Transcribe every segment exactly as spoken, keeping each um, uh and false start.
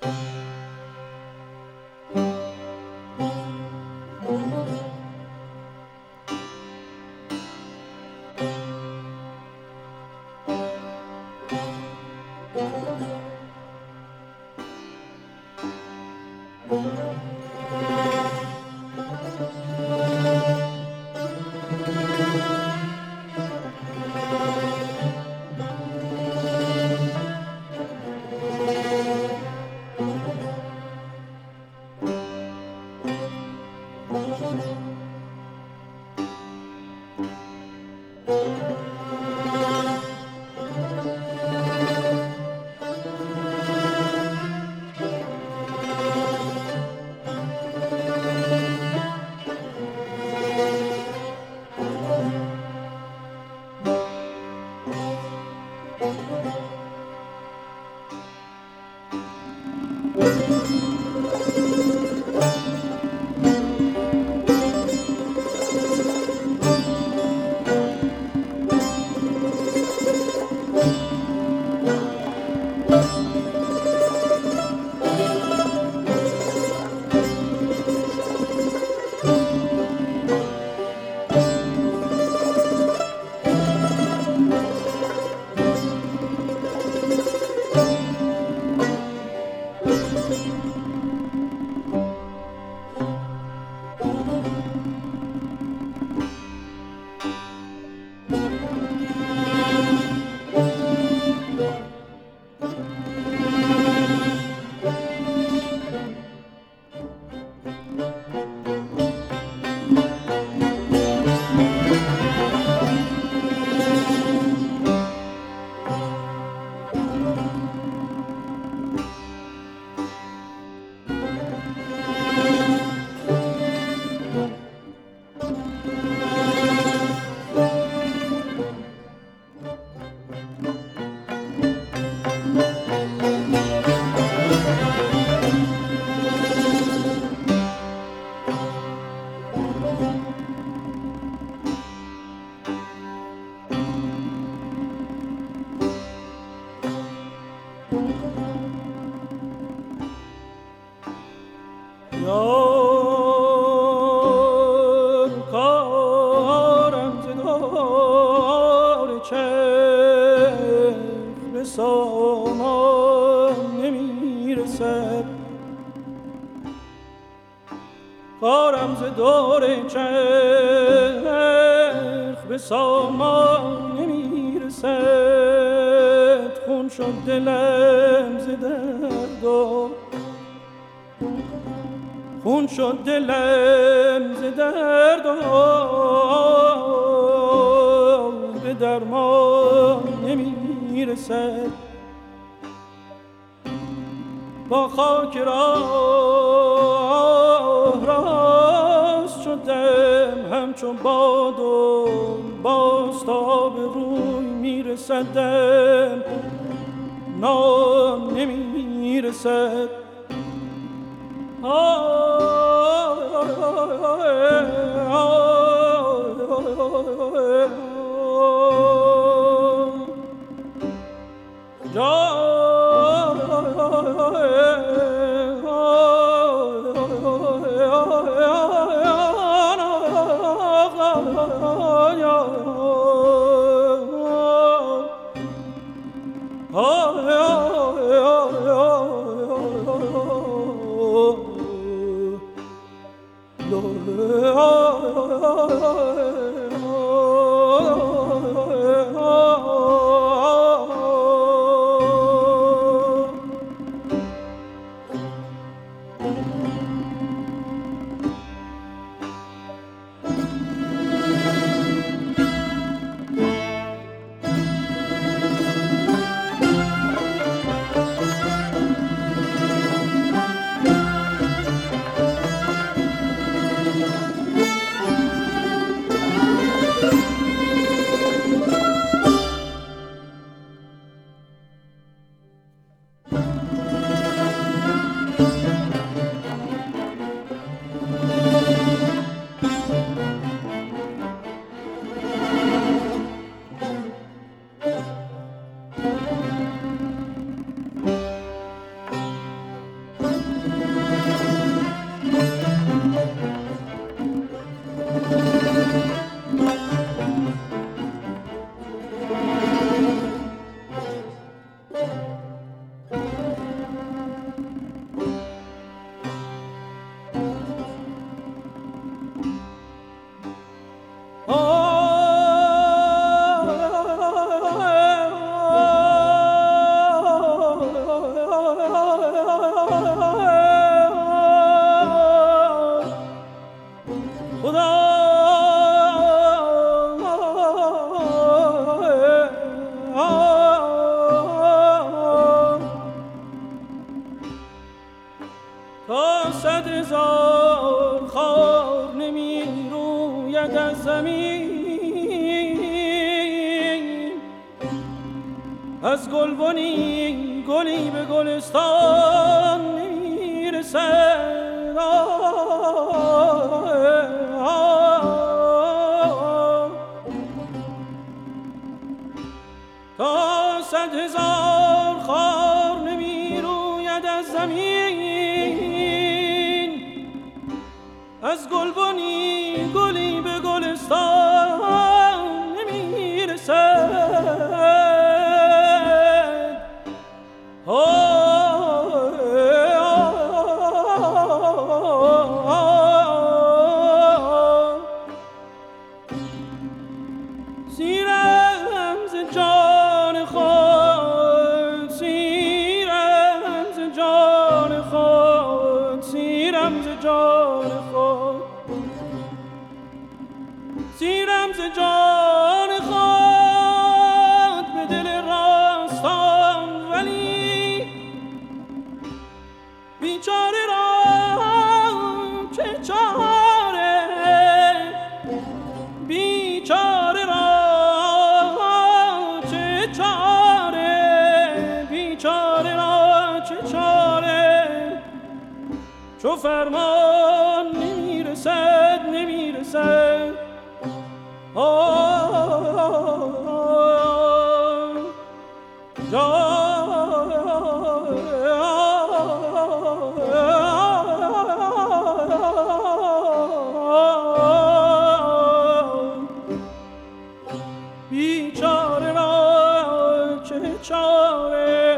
کارم ز دور چرخ به سامان نمیرسد خون شد دلم ز درد و خون شد دلم ز درد و به درمان نمیرسد با خاک راه راست شدم همچون باد و باز تا به روی میرسدم نام نمیرسد صد هزار خار نمی روید از زمین، از گلبنی گلی به گلستان نمی رسد. تا صد هزار خار نمی روید از زمین، از گلبنی گلی به گلستان نمی رسد. سیرم ز جان خود، سیرم ز جان خود، سیرم ز جان خود، سیرم ز جان خود به دل راستان، ولی بیچاره را چه چاره، بیچاره را چه چاره، بیچاره را چه چاره. چو فرمان نمیرسد نمیرسد، آه بیچاره را چه چاره،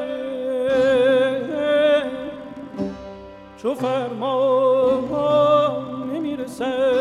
چو فرمان نمیرسد